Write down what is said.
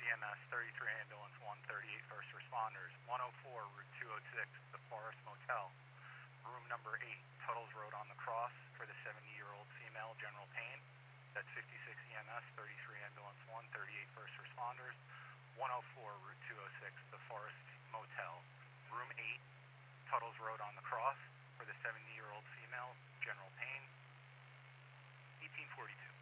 EMS 33 ambulance 138 first responders, 104 Route 206, the Forest Motel, room number 8, Tuttle's Road on the Cross for the 70-year-old female, general pain. That's 56 EMS 33 ambulance 138 first responders, 104 Route 206, the Forest Motel, room 8, Tuttle's Road on the Cross for the 70-year-old female, general pain, 1842.